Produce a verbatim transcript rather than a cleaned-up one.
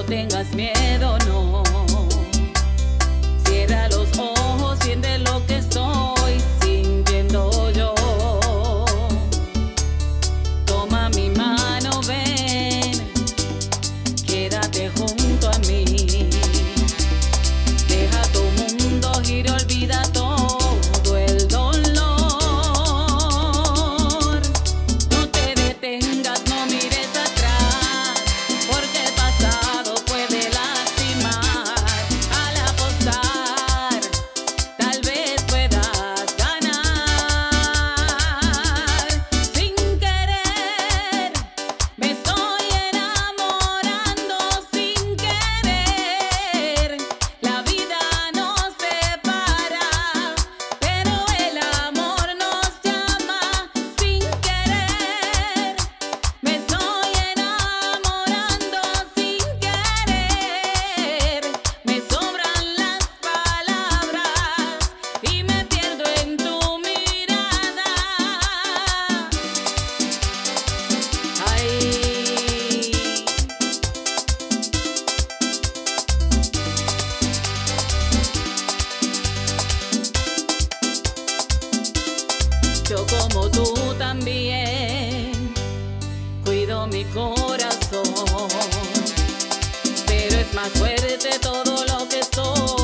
tengas miedo, no. Cierra los ojos, siente lo que estoy sintiendo yo. Toma mi mano, ven, quédate junto a mí. Deja tu mundo giro, olvida todo el dolor. No te detengas, no mires atrás, porque el pasado puede lastimar. Al apostar, tal vez puedas ganar. Sin querer, me estoy enamorando. Sin querer, la vida nos separa, pero el amor nos llama. Sin querer, me estoy enamorando. Sin querer, me sobran las palabras y me pierdo en tu mirada. Ay, yo como tú también cuido mi corazón, pero es más fuerte todo lo que soy.